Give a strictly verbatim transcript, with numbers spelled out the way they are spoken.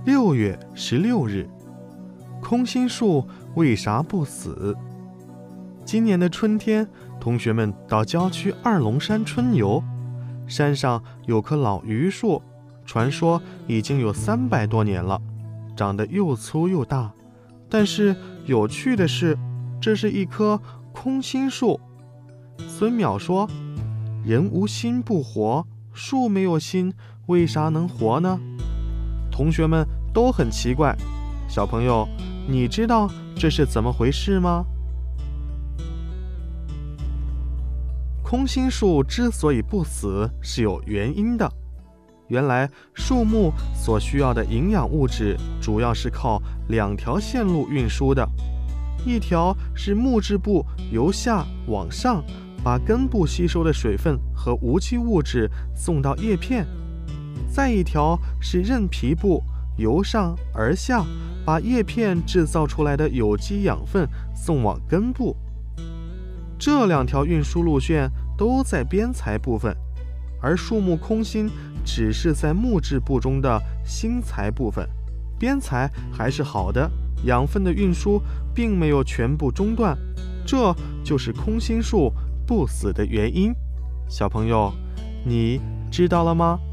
六月十六日，空心树为啥不死？今年的春天，同学们到郊区二龙山春游，山上有棵老榆树，传说已经有三百多年了，长得又粗又大。但是有趣的是，这是一棵空心树。孙淼说：“人无心不活，树没有心，为啥能活呢？”同学们都很奇怪。小朋友，你知道这是怎么回事吗？空心树之所以不死是有原因的。原来树木所需要的营养物质主要是靠两条线路运输的，一条是木质部由下往上把根部吸收的水分和无机物质送到叶片，再一条是韧皮部由上而下把叶片制造出来的有机养分送往根部。这两条运输路线都在边材部分，而树木空心只是在木质部中的心材部分，边材还是好的，养分的运输并没有全部中断，这就是空心树不死的原因。小朋友，你知道了吗？